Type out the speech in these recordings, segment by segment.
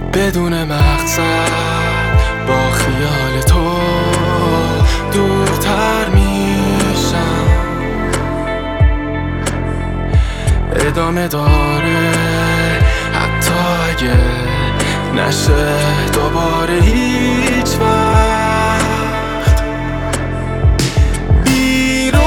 بدون مقصد با خیال تو دورتر میشم. ادامه داره حتی اگه نشه دوباره هیچ وقت. بیرون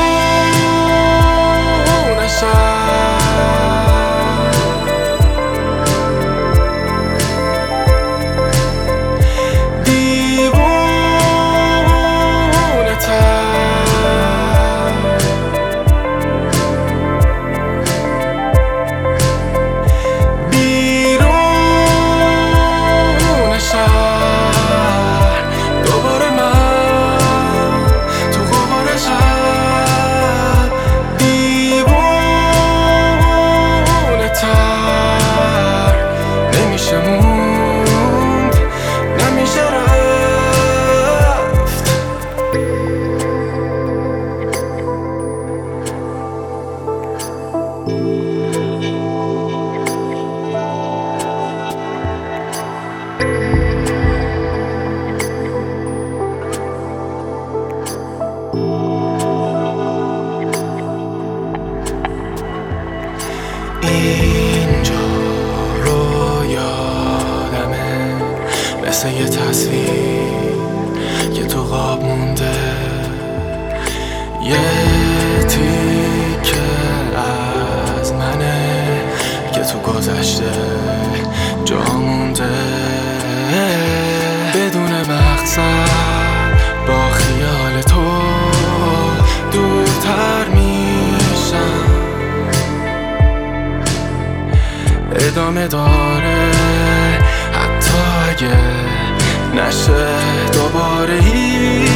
اینجا رو یادمه مثل یه تصویر که تو خواب مونده، یه تیکه از منه که تو گذشته جا مونده. بدون مقصد با خیال تو دورتر میشم. ادامه داره حتی اگه نشه دوباره